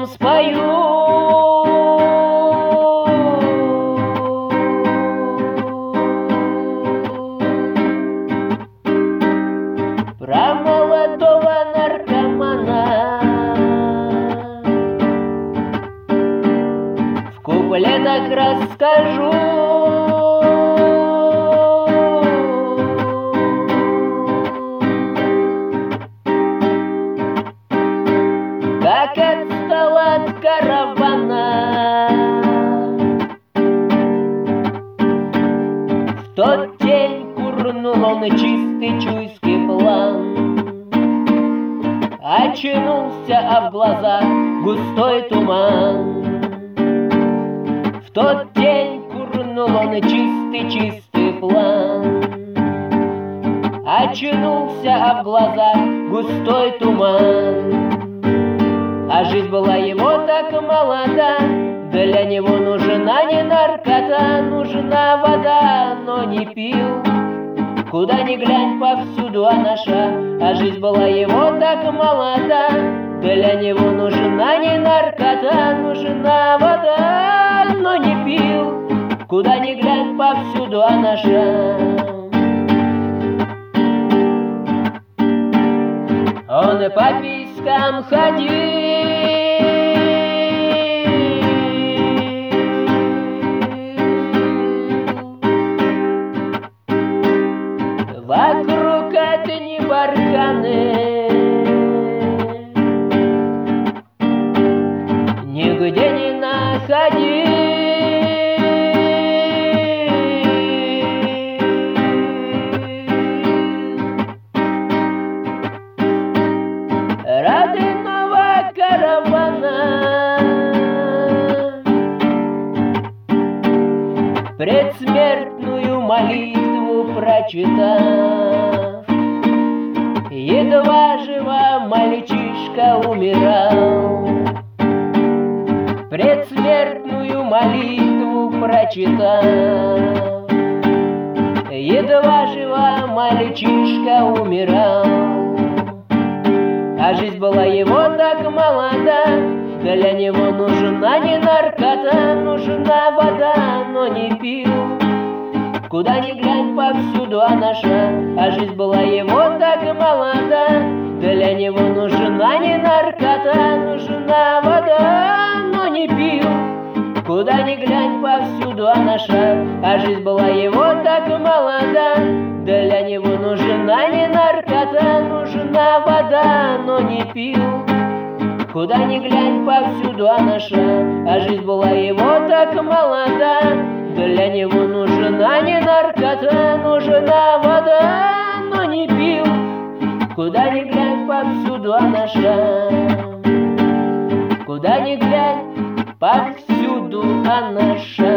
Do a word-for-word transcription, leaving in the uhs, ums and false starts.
вам спою. Про молодого наркомана в куплетах расскажу. Как отстал от каравана в тот день курнул он чистый чуйский план. Очнулся, а в глазах густой туман. В тот день курнул он чистый-чистый план. Очнулся, а в глазах густой туман. А жизнь была его так молода, для него нужна не наркота, нужна вода, но не пил. Куда ни глянь, повсюду она ша, а жизнь была его так молода, для него нужна не наркота, нужна вода, но не пил. Куда ни глянь, повсюду она ша. Он и по писькам ходил, вокруг одни барханы, нигде не находил. Родного каравана предсмертную молитву прочитав, едва жива мальчишка умирал. Предсмертную молитву прочитав, едва жива мальчишка умирал. А жизнь была его так молода, для него нужна не наркота, нужна вода, но не пил. Куда ни глянь, повсюду она ша, а жизнь была его так молода, для него нужна не наркота, нужна вода, но не пил. Куда ни глянь, повсюду она ша, а жизнь была его так молода, для него нужна не наркота, нужна вода, но не пил. Куда ни глянь, повсюду она ша, а жизнь была его так молода, для него нужна не наркота, нужна вода, но не пил. Куда ни глянь, повсюду она ша. Куда ни глянь, повсюду она ша.